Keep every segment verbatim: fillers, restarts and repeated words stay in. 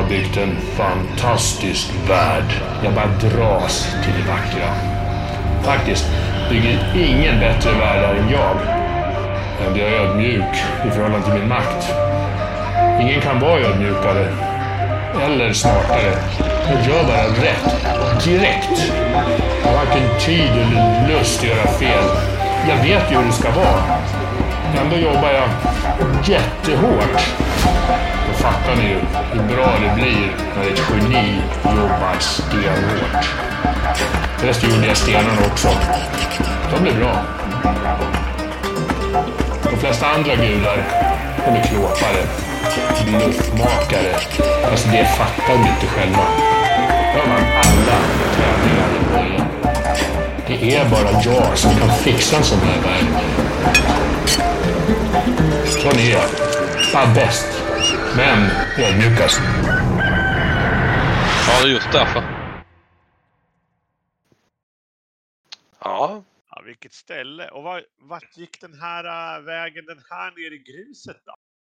har byggt en fantastisk värld. Jag bara dras till det vackra. Faktiskt bygger ingen bättre värld än jag. Men jag är ödmjuk i förhållande till min makt. Ingen kan vara ödmjukare eller smartare. Jag gör bara rätt, direkt. Jag har varken tid eller lust att göra fel. Jag vet ju hur det ska vara. Ändå jobbar jag jättehårt. Då fattar ni ju hur bra det blir när ett geni jobbar stenhårt. Förresten gjorde jag stenarna också. De blir bra. De flesta andra gudar, de är klåpare, bluffmakare. Alltså det fattar de inte själva. Då har man alla tävlingar i början. Det är bara jag som kan fixa en sån här värld. Sån är jag. Fan bäst. Men ödmjukast. Ja, det är just därför. Ja. Ja, vilket ställe. Och var, vart gick den här uh, vägen den här ner i gruset då?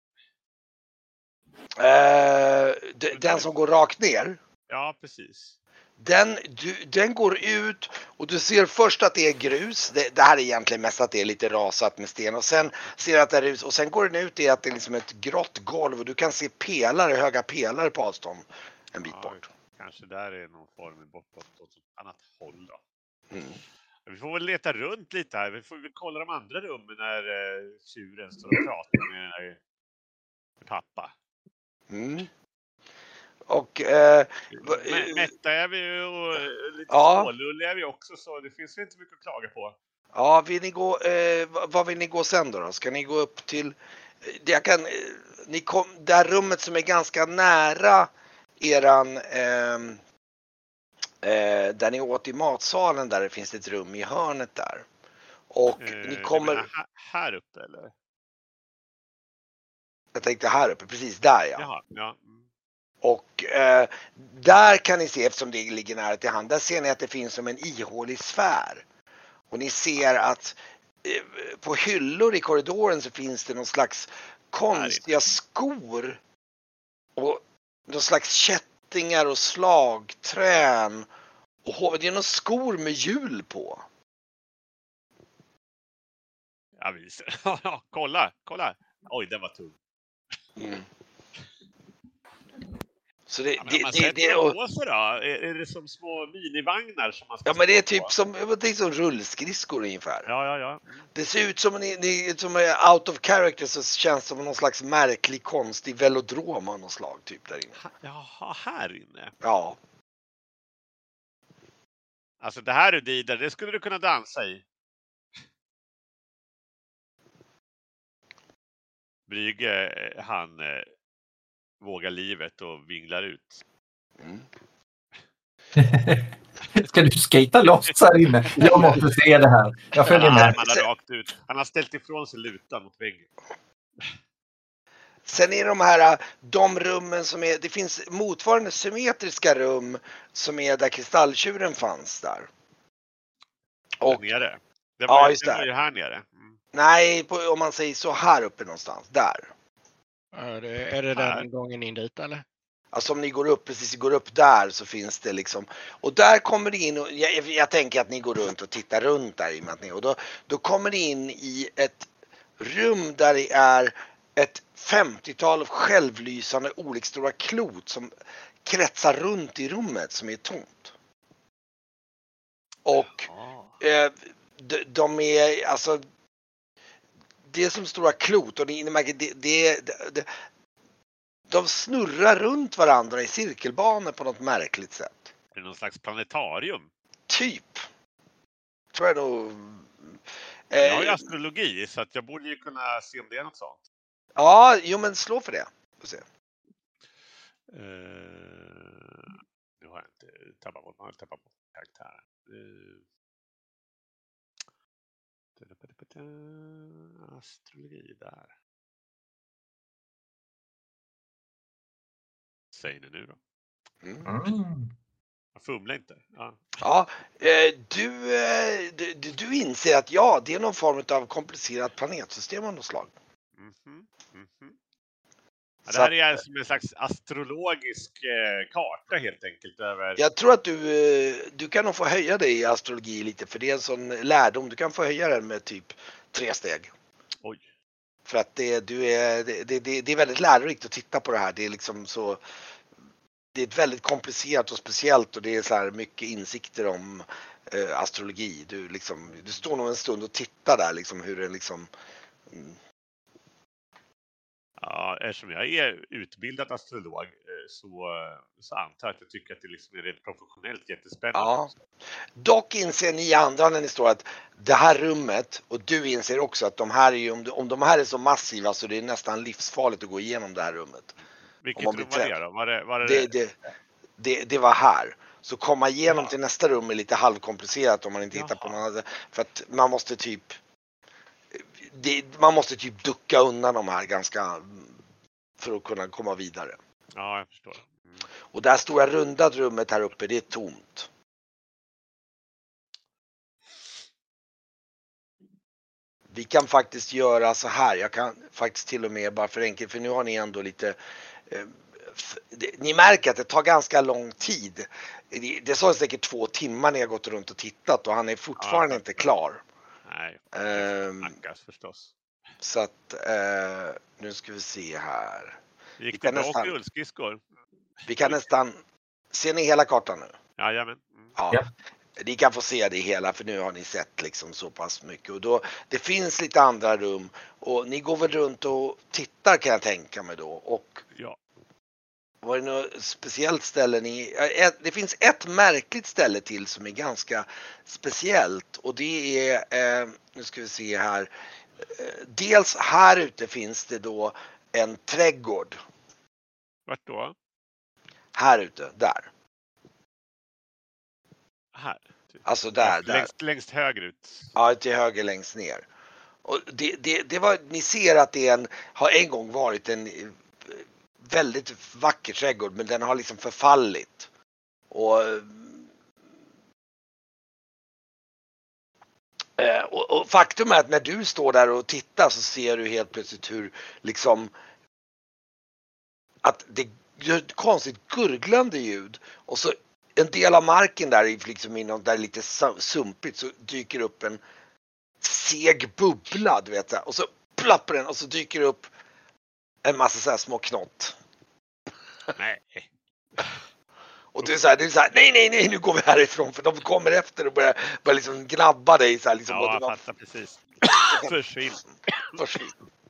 Eh, d- den som går rakt ner. Ja, precis. Den, du, den går ut och du ser först att det är grus. Det, det här är egentligen mest att det är lite rasat med sten. Och sen ser du att det är grus. Och sen går den ut i att det är liksom ett grått golv. Och du kan se pelare, höga pelare på avstånd en bit Ja, bort. kanske där är någon form bortåt åt ett annat håll då. Mm. Vi får väl leta runt lite här. Vi får väl kolla de andra rummen när eh, tjuren står och pratar med, med pappa. Mm. Och eh, Mä- Mätta är vi ju och eh, lite Ja. smålulliga är vi också, så det finns väl inte mycket att klaga på. ja, vill ni gå, eh, vad- vad vill ni gå sen då? då? Ska ni gå upp till, eh, jag kan, eh, ni kom, det här rummet som är ganska nära eran, ehm, eh, där ni åt i matsalen, där det finns ett rum i hörnet där. Och Eh, ni du kommer, menar här, här uppe eller? jag tänkte här uppe, precis där ja. Jaha, ja. Mm. Och eh, där kan ni se, eftersom det ligger nära till hand, där ser ni att det finns som en ihålig sfär. Och ni ser att eh, på hyllor i korridoren så finns det någon slags konstiga skor. Och någon slags kättingar och slagträn. Och hov- det är några skor med hjul på. Ja, visst. Ja, kolla, kolla. Oj, den var tung. Mm. Så det, Ja, men det, om man det, sätter det, dem och, på sig då? Är, är det som små minivagnar som man ska ja men det är stå typ på? som, det är som rullskridskor ungefär. Ja, ja, ja. Det ser ut som en, ni, som är out of character, så känns det som någon slags märklig konstig velodrom av någon slag typ där inne. Ha- Jaha, här inne. Ja. Alltså det här är Didar, det skulle du kunna dansa i. Brygge, eh, han eh, vågar livet och vinglar ut. Mm. Ska du skata loss här inne? Jag måste se det här. Jag följer Han med. armarna rakt ut. Han har ställt ifrån sig lutan mot väggen. Sen är de här, de rummen som är, det finns motsvarande symmetriska rum som är där kristalltjuren fanns där. Och, Och nere. Det Ja, var, just det var det. ju här nere. Mm. nej, på, om man säger så här uppe någonstans, där. Är det, är det Här. den gången in dit eller? Alltså om ni går upp, precis går upp där så finns det liksom, och där kommer det in, och jag, jag tänker att ni går runt och tittar runt där i och med att ni, och då, då kommer det in i ett rum där det är ett femtiotal självlysande olika stora klot som kretsar runt i rummet som är tomt. Och Ja. eh, de, de är alltså, det är som stora klot, och ni, ni märker det, det, det, det de snurrar runt varandra i cirkelbanor på något märkligt sätt. Är det någon slags planetarium? Typ. Tror jag nog. Jag har ju Eh, astrologi, så att jag borde ju kunna se om det är något sånt. ja, jo men slå för det. Får se. Uh, nu har jag inte tappat bort, jag har tappat bort karaktären. Uh, astrologi där. Säg det nu då. Mm. Mm. Jag fumlar inte. Ja. Ja, eh, du, eh, du, du du inser att ja, det är någon form av komplicerat planetsystem av något slag. Mhm, mhm. Ja, det här är som en slags astrologisk eh, karta helt enkelt. Över... Jag tror att du, eh, du kan nog få höja dig i astrologi lite, för det är en sån lärdom. Du kan få höja den med typ tre steg. Oj. För att det, du är, det, det, det är väldigt lärorikt att titta på det här. Det är liksom så... Det är ett väldigt komplicerat och speciellt, och det är så här mycket insikter om eh, astrologi. Du, liksom, du står nog en stund och tittar där liksom hur det liksom... Mm. Ja, eftersom jag är utbildad astrolog så, så antar jag att jag tycker att det liksom är rent professionellt jättespännande. Ja. Dock inser ni andra när ni står att det här rummet, och du inser också att de här är ju, om de, om de här är så massiva så det är nästan livsfarligt att gå igenom det här rummet. Vilket rum var det då? Var det, var det, det, det, det, det var här. Så komma igenom ja. till nästa rum är lite halvkomplicerat om man inte Jaha. hittar på något annat. För att man måste typ det, man måste typ ducka undan de här ganska för att kunna komma vidare. Ja, jag förstår. Mm. Och det här stora runda rummet här uppe, det är tomt. Vi kan faktiskt göra så här. Jag kan faktiskt till och med bara för enkelt, för nu har ni ändå lite eh, det, ni märker att det tar ganska lång tid. Det, det sa säkert två timmar när jag gått runt och tittat, och han är fortfarande ja, inte klar. Nej, um, snackas förstås. Så att uh, nu ska vi se här. Gick vi det bra nästan, rullskridskor? Vi kan nästan, ser ni hela kartan nu? Jajamän. Mm. Ja. ja. Ni kan få se det hela, för nu har ni sett liksom så pass mycket. Och då, det finns lite andra rum, och ni går väl runt och tittar, kan jag tänka mig då. Och ja. Var det något speciellt ställe ni... Det finns ett märkligt ställe till som är ganska speciellt, och det är, eh, nu ska vi se här. Dels här ute finns det då en trädgård. Vart då? Här ute, där. Här? Typ. Alltså där, längst, där. Längst, längst högerut? Ja, till höger längst ner. Och det, det, det var, ni ser att det en, har en gång varit en väldigt vacker trädgård, men den har liksom förfallit. Och, och, och faktum är att när du står där och tittar så ser du helt plötsligt hur liksom att det gör ett konstigt gurglande ljud, och så en del av marken där liksom inom där lite sumpigt så dyker upp en seg bubbla, du vet, och så plappar den, och så dyker det upp en massa så här små knott. Nej. Och du är så här, du är så här, nej, nej, nej, nu går vi härifrån, för de kommer efter och börjar, börjar liksom gnabba dig så här, liksom. Ja, jag fattar precis. Försvinn. Försvinn.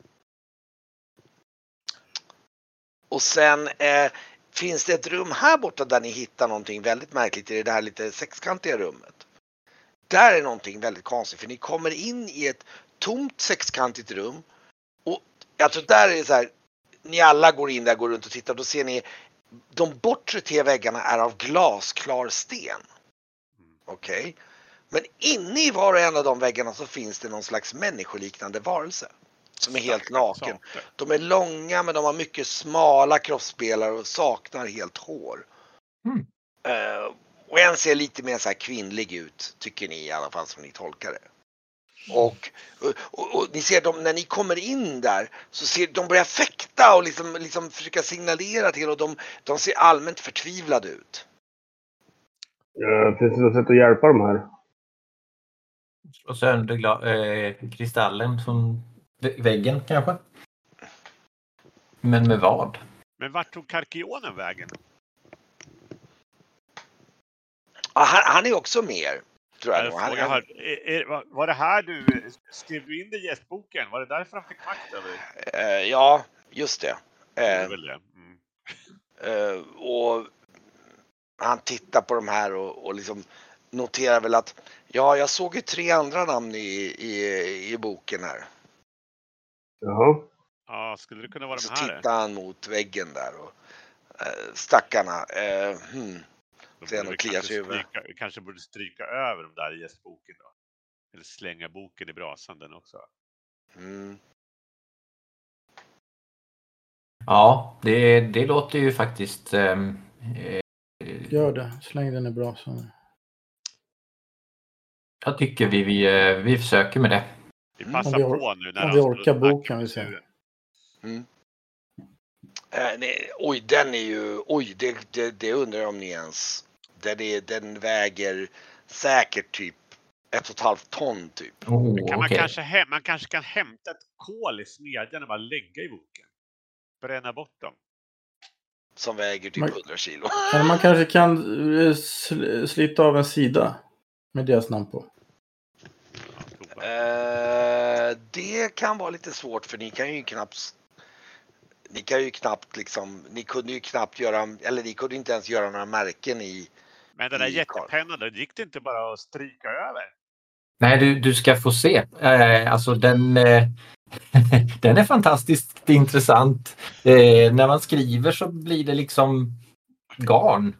Och sen eh, finns det ett rum här borta där ni hittar någonting väldigt märkligt i det här lite sexkantiga rummet. Där är någonting väldigt konstigt, för ni kommer in i ett tomt sexkantigt rum, och alltså där är det så här, ni alla går in där, går runt och tittar, då ser ni de bortre tre väggarna är av glasklar sten. Okej. Okay. Men inne i var och en av de väggarna så finns det någon slags människoliknande varelse som är helt naken. De är långa, men de har mycket smala kroppsdelar och saknar helt hår. Mm. Uh, och en ser lite mer så här kvinnlig ut, tycker ni i alla fall, som ni tolkar det. Och, och, och ni ser dem när ni kommer in där, så ser de börjar fäkta och liksom, liksom försöka signalera till, och de, de ser allmänt förtvivlade ut. Ja, finns det något sätt att hjälpa dem här? Slå sönder gla- äh, kristallen från väggen kanske? Men med vad? Men vart tog Karkionen vägen? Ja, han, han är också mer. Tror jag jag han, han... Är, är, var det här du skrev du in det i gästboken? Var det därför han fick makt över? Uh, ja, just det. Uh, det, är väl det. Mm. Uh, och han tittar på de här och, och liksom noterar väl att ja, jag såg ju tre andra namn i, i, i boken här. Jaha. Ja, skulle det kunna vara så de här? Så tittar han mot väggen där och uh, stackarna. Uh, hmm. Borde kanske, stryka, kanske borde stryka över de där i gästboken då. Eller slänga boken i brasan den också. Mm. Ja, det, det låter ju faktiskt... Eh, Gör det, släng den i brasan. Jag tycker vi, vi, vi försöker med det. Vi passar vi or- på nu. När om vi orkar boken, vi ser. Mm. Eh, nej, oj, den är ju... Oj, det, det, det undrar jag om ni ens... Den, är, den väger säkert typ ett och ett halvt ton typ. Oh, Kan man, okej. kanske hem, man kanske kan hämta ett kol i smedjan och bara lägga i boken. Bränna bort dem. Som väger typ Man- hundra kilo. Eller man kanske kan eh, sl- slita av en sida med deras namn på. Ja, prova. Eh, det kan vara lite svårt för ni kan ju knappt... Ni kan ju knappt liksom... Ni kunde ju knappt göra... Eller ni kunde inte ens göra några märken i... Men den där i jättepennan, då gick det inte bara att stryka över? Nej, du, du ska få se. Eh, alltså den, eh, den är fantastiskt intressant. Eh, när man skriver så blir det liksom garn.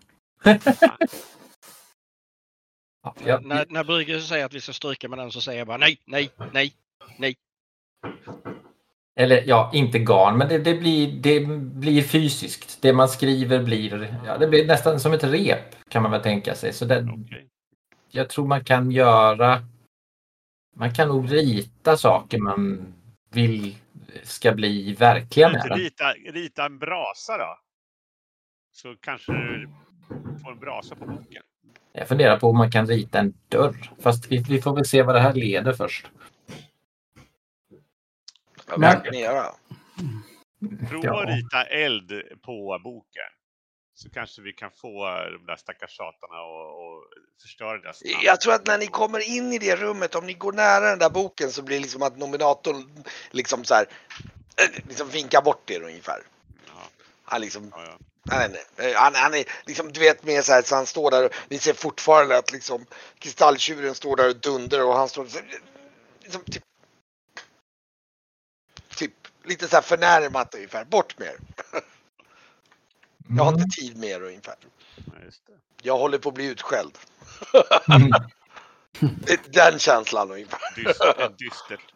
Ja, jag, När, när Brygge säger att vi ska stryka med den så säger jag bara nej, nej, nej, nej. eller ja, inte garn, men det, det, blir, det blir fysiskt. Det man skriver blir, ja, det blir nästan som ett rep kan man väl tänka sig. Så den, Okej. jag tror man kan göra, man kan nog rita saker man vill ska bli verkliga med den. Rita, rita en brasa då. Så kanske du får en brasa på boken. Jag funderar på om man kan rita en dörr. Fast vi, vi får väl se vad det här leder först. Vad Men- ska ni göra? Prova Ja. att rita eld på boken. Så kanske vi kan få de där stackars tjatarna och, och förstöra deras namn. Jag tror att när ni kommer in i det rummet, om ni går nära den där boken så blir det liksom att nominatorn liksom så här, eh, liksom vinkar bort er ungefär. Ja, Han liksom, ja, ja. nej, nej, nej. Han, han är liksom, du vet mer så här, så han står där och vi ser fortfarande att liksom kristalltjuren står där och dunder och han står så här, liksom typ, typ lite så här förnärmat ungefär, bort med er. Jag har inte tid med er ungefär. Ja, just det. Jag håller på att bli utskälld. Mm. Det är den känslan ungefär. Dyst, dystert.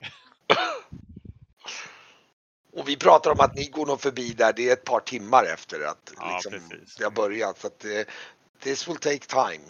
Och vi pratar om att ni går nog förbi där, det är ett par timmar efter att Ja, liksom, precis. det har börjat. Så att det, this will take time.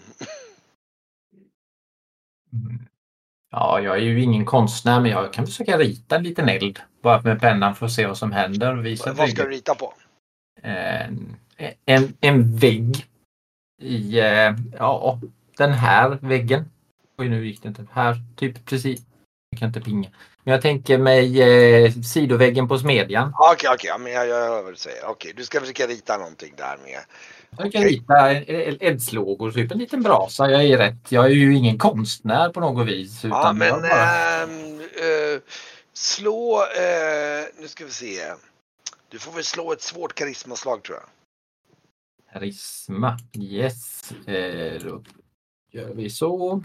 Mm. Ja, jag är ju ingen konstnär, men jag kan försöka rita en liten eld. Bara med pennan för att se vad som händer. Visa Vad ska du rita på? en, en, en vägg i, eh, ja, den här väggen. Oj, nu gick det inte. Här, typ precis. Jag kan inte pinga. Men jag tänker mig eh, sidoväggen på smedjan. Okej, okej, ja, men jag jag hör vad du säger. Okej, du ska försöka rita någonting där med. Jag kan rita eldslågor, typ en liten brasa. Jag är rätt. Jag är ju ingen konstnär på något vis. Utan Ja, men jag bara... ehm, eh, slå, eh, nu ska vi se. Du får väl slå ett svårt karismaslag tror jag. Karisma. Yes. Eh, då gör vi så.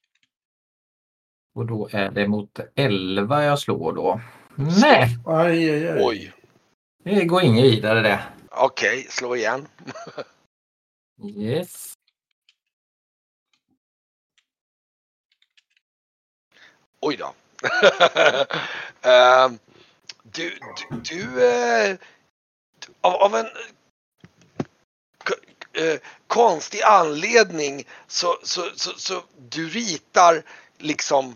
Och då är det mot elva jag slår då. Nej, Aj, aj, aj. Oj, det går inget vidare det. okej, slå igen. Yes. Oj då. Ehm, du, du, du eh, av, av en k- eh, konstig anledning så, så, så, så du ritar liksom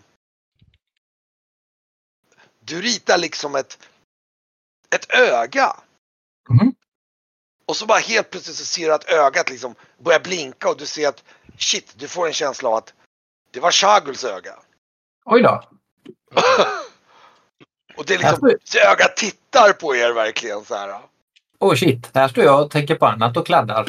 du ritar liksom ett ett öga. Mhm. Och så bara helt plötsligt så ser du att ögat liksom börjar blinka och du ser att shit, du får en känsla av att det var Shaguls öga. Oj då. Och det är liksom, så ögat tittar på er verkligen så här. Oh shit, här står jag och tänker på annat och kladdar.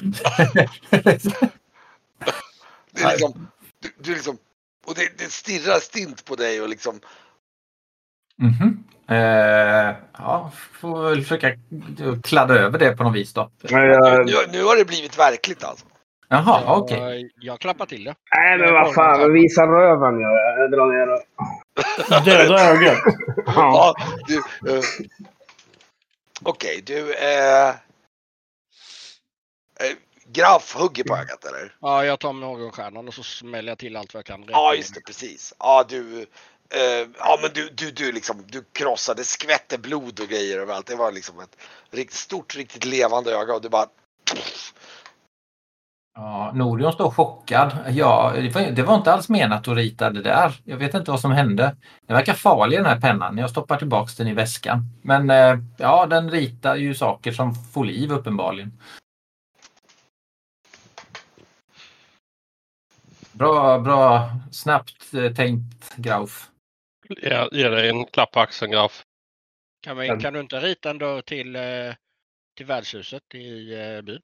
Det är liksom, du, du liksom, och det, det stirrar stint på dig och liksom. Mhm. Eh, ja, får väl försöka kladda över det på något vis då. Men jag, Nu, nu har det blivit verkligt alltså. Jaha, Jag, okej. jag klappar till det. nej men vad fan, visa röven gör jag. Jag drar ner och... Döda ögat. Ja. Ja, du. Uh, Okej, du. Eh, eh, Graf hugger på ögat eller? Ja, jag tar morgonstjärnan och så smäller jag till allt vad jag kan. Ja, just det, precis. Ja, du. Eh, ja, men du, du, du liksom, du krossade, skvätte blod och grejer överallt. Det var liksom ett riktigt stort, riktigt levande öga och du bara. Ja, Norion står chockad. Ja, det var, det var inte alls menat att rita det där. Jag vet inte vad som hände. Det verkar farlig den här pennan. Jag stoppar tillbaka den i väskan. Men eh, ja, den ritar ju saker som får liv uppenbarligen. Bra, bra. Snabbt eh, tänkt, Grauf. Jag ger dig en klapp på axeln, Graf. Kan, vi, kan du inte rita en dörr till, eh, till värdshuset i eh, byn?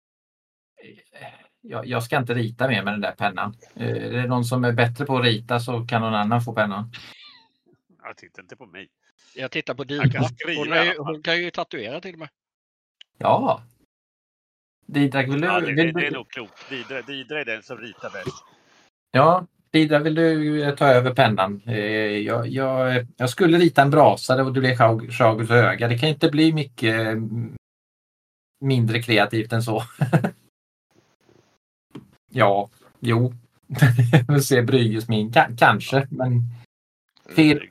Jag, jag ska inte rita mer med den där pennan. Eh, är det någon som är bättre på att rita så kan någon annan få pennan. Jag tittar inte på mig. Jag tittar på Jag kan Didra. skriva Hon, i är, ju- alla fall. hon kan ju tatuera till och med. Ja. Didrak, vill du... Ja, det, vill det, det är du nog klokt. Didra, Didra är den som ritar bäst. ja, Didrak, vill du eh, ta över pennan? Eh, jag, jag, jag skulle rita en brasa och det blir Schagels öga. Det kan inte bli mycket eh, mindre kreativt än så. Ja, jo. Jag vill se Brygges min. K- kanske, men... Fel.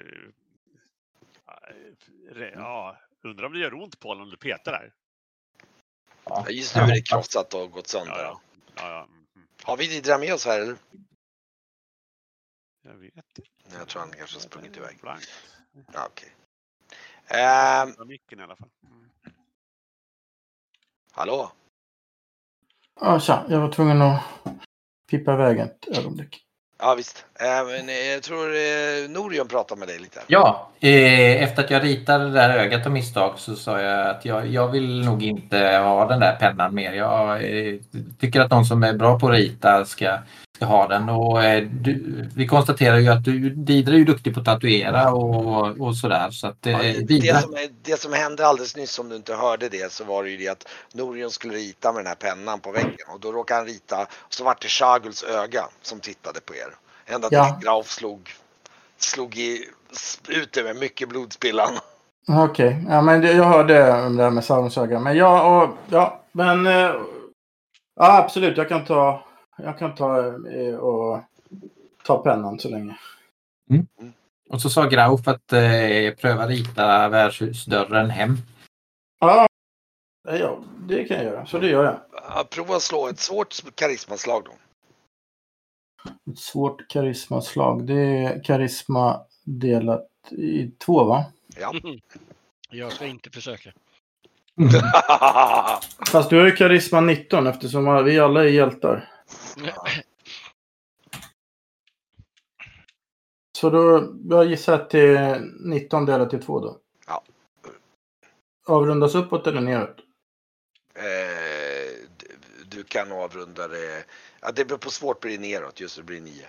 Ja, undrar om det gör ont på honom om du petar där. Ja, just nu är det krossat och gått sönder. Ja, ja. Ja, ja. mhm. Har vi Didra med oss här eller? Jag vet inte. Jag tror han kanske har sprungit iväg. Blankt. Ja, okej. Ehm, Ja, micken i alla fall. Mm. hallå? Ja, tja. Jag var tvungen att pippa iväg ett ögonblick. Ja, visst. Ehm, men jag tror eh, Norion pratar med dig lite. Ja, eh, efter att jag ritade det där ögat av misstag så sa jag att jag, jag vill nog inte ha den där pennan mer. Jag eh, tycker att någon som är bra på att rita ska, ska ha den. Och, eh, du, vi konstaterar ju att du, Didra är ju duktig på att tatuera och, och sådär. Så att, eh, Ja, det, Didra, det, som, är- det som hände alldeles nyss, om du inte hörde det, så var det ju det att Norion skulle rita med den här pennan på väggen. Och då råkade han rita, och så var det Schagels öga som tittade på er. Ända till Ja. Grauf slog, slog i, ut det med mycket blodspillan. Okej. Ja, men det, jag hörde det där med Saurons öga. Men ja, och, ja, men... eh, Ja, absolut. Jag kan ta... Jag kan ta eh, och ta pennan så länge. och så sa Grauf att eh, pröva rita värdshusdörren hem. Ja, ja, det kan jag göra. Så det gör jag. Ja, prova att slå ett svårt karismaslag då. Ett svårt karismaslag. Det är karisma delat i två, va? Ja. Jag ska inte försöka. Fast du har ju karisma nitton eftersom vi alla är hjältar. Så då, jag gissar till nitton delat till två då. Ja. Avrundas uppåt eller neråt? Eh, du, du kan avrunda det. Ja, det beror på svårt blir det neråt, just det blir nio.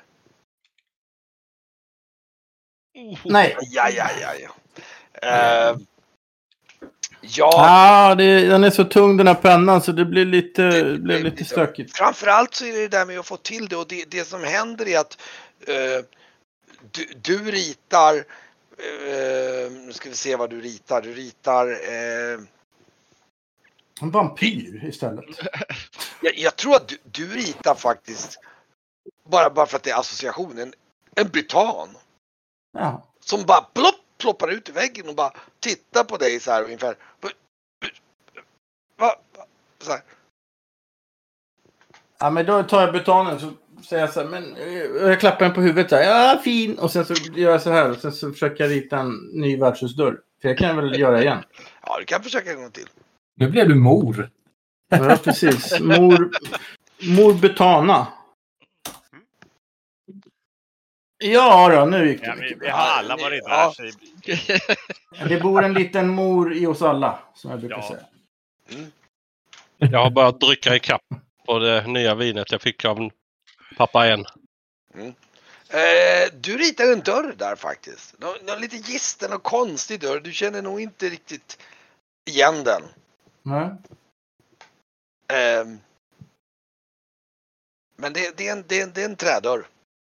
Nej. Ja, ja, ja, ja. Eh, ja, Ah, det, den är så tung den här pennan så det blir lite, det blev lite stökigt. framförallt så är det det där med att få till det, och det, det som händer är att eh, du, du ritar, eh, nu ska vi se vad du ritar, du ritar, eh, En vampyr istället. jag, jag tror att du, du ritar faktiskt, bara, bara för att det är associationen, en butan. Ja. Som bara plopp, ploppar ut i väggen och bara tittar på dig så här ungefär. Va? Så här. Ja, men då tar jag butanen så säger jag så här, men eh, jag klappar den på huvudet så här, ja fin, och sen så gör jag så här och sen så försöker jag rita en ny värdshusdörr. För jag kan väl göra igen. Ja, du kan försöka en gång till. Nu blev du mor. Ja, precis. Mor, mor Butana. Ja då, nu gick det Ja, vi, mycket vi bra. har alla varit där. Ja. Så Det bor en liten mor i oss alla, som jag brukar Ja. säga. Jag har börjat dricka i kapp på det nya vinet jag fick av pappa igen. Eh, du ritar en dörr där faktiskt. Nå, någon lite gisten och konstig dörr. Du känner nog inte riktigt igen den. Nej. Eh, men det, det, är en, det, är en, det är en trädörr.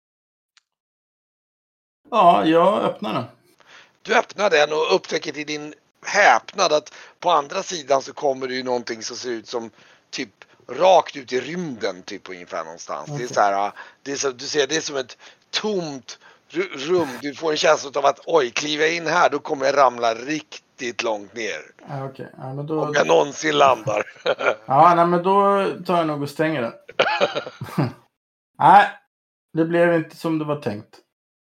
Ja, jag öppnar den. Du öppnar den och upptäcker till din häpnad att på andra sidan så kommer det ju någonting som ser ut som typ rakt ut i rymden typ ungefär någonstans. Okej. Det är så här, det är så, du ser det är som ett tomt ru- rum. Du får en känsla av att oj, kliva in här då kommer jag ramla riktigt riktigt långt ner. Ja, okej. Ja, men då... Om jag någonsin landar. Ja, nej, men då tar jag nog och stänger den. Nej, det blev inte som det var tänkt.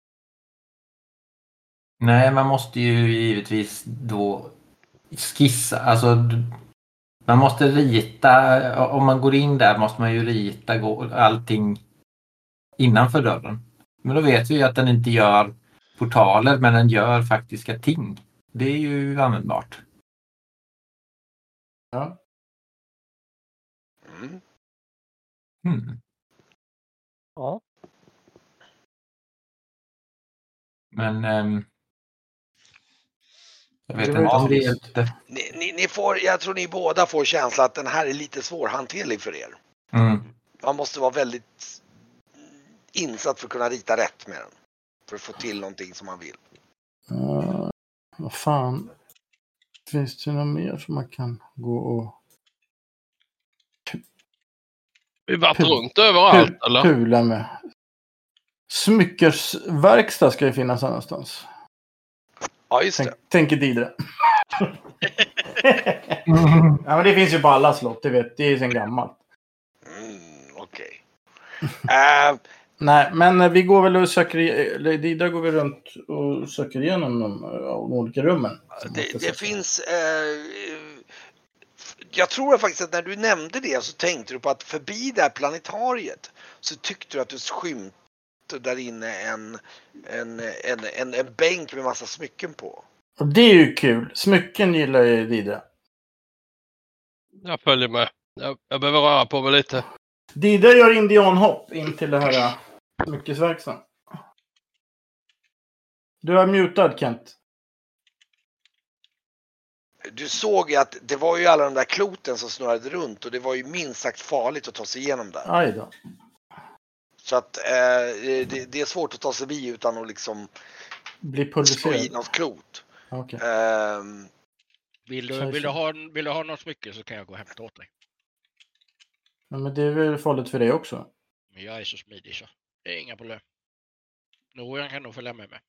Nej, man måste ju givetvis då skissa. Alltså, man måste rita. Om man går in där måste man ju rita allting innanför dörren. Men då vet vi ju att den inte gör portaler, men den gör faktiska ting. Det är ju användbart. Ja. Mm. Mm. Ja. Men ähm, jag vet Det inte var om ju det trist. hjälpte. Ni, ni, ni får, jag tror ni båda får känslan att den här är lite svårhanterlig för er. Mm. Man måste vara väldigt insatt för att kunna rita rätt med den. För att få till någonting som man vill. Uh, vad fan. Finns det något mer som man kan gå och Vi har varit Pul- runt överallt, pu- eller? pula med? Smyckersverkstad ska ju finnas någonstans. Ja, just Tänk, det. tänker Didre. Ja, men det finns ju på alla slott, det vet. Det är sen gammalt. Mm, Okej. Okay. uh, Nej, men vi går väl och söker, eller Didra går vi runt och söker igenom de, de olika rummen. det det finns... Uh, jag tror faktiskt att när du nämnde det så tänkte du på att förbi det här planetariet så tyckte du att du skymtade där inne en, en, en, en, en bänk med massa smycken på. Och det är ju kul. Smycken gillar ju Didra. Jag följer med. Jag, jag behöver röra på mig lite. Didra gör indianhopp in till det här smyckesverkstaden. Du är mutad, Kent. Du såg ju att det var ju alla de där kloten som snurrade runt och det var ju minst sagt farligt att ta sig igenom där. Aj då. Så att eh, det, det är svårt att ta sig vid utan att liksom Blir slå i pulverserad. något klot. Okej. Ehm, Vill du, vill, du ha, vill du ha något mycket så kan jag gå och hämta åt dig. Ja, men det är väl farligt för dig också. Men jag är så smidig så. Det är inga problem. Norian kan nog följa med mig.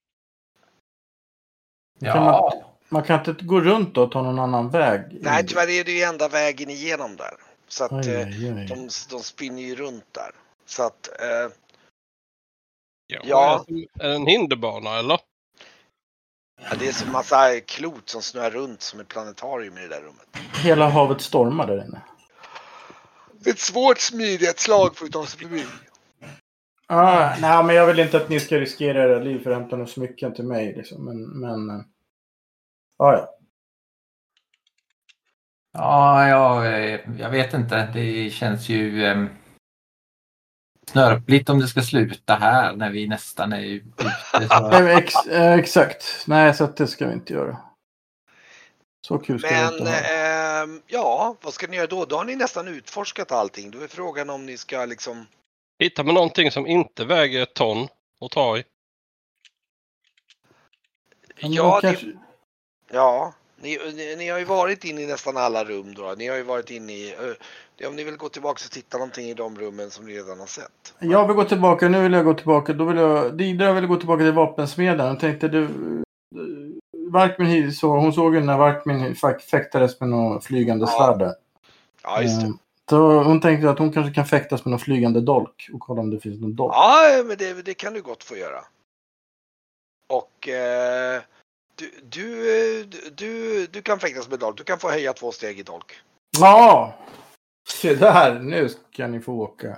Kan man, man kan inte gå runt då och ta någon annan väg? nej, tyvärr är det ju enda vägen igenom där. Så att Aj, eh, aj, aj. de, de spinner ju runt där. Så att, eh, Ja. Ja. Är det en hinderbana, eller? ja, det är så massa klot som snurrar runt som ett planetarium i det där rummet. Hela havet stormar där inne. Det är ett svårt smidighetsslag för att ta sig förbi. Ah, nej, men jag vill inte att ni ska riskera era liv för att hämta något smycken till mig. Liksom. Men, men... eh, Ah, ja. Ja, jag, jag vet inte. Det känns ju eh, snörpligt om det ska sluta här när vi nästan är ute. Så... Nej, men ex, eh, exakt. Nej, så att det ska vi inte göra. Så kul ska Men det inte ha. ehm, ja, vad ska ni göra då? Då har ni nästan utforskat allting. Då är frågan om ni ska liksom... Hittar man någonting som inte väger ett ton och ta i? Men Ja, då det, kanske... ja ni, ni, ni har ju varit inne i nästan alla rum då. Ni har ju varit inne i... Uh, om ni vill gå tillbaka och titta någonting i de rummen som ni redan har sett. Jag vill gå tillbaka. Nu vill jag gå tillbaka. Då vill jag... Didra vill gå tillbaka till vapensmeden. Jag tänkte du... Varkmin så hon såg ju när Varkmin fäktades med någon flygande Ja. svärd där. Ja, just det. Eh, Så hon tänkte att hon kanske kan fäktas med någon flygande dolk och kolla om det finns någon dolk. Ja, men det, det kan du gott få göra. Och eh, du, du, du, du kan fäktas med dolk. Du kan få höja två steg i dolk. Ja! Se där, nu ska ni få åka.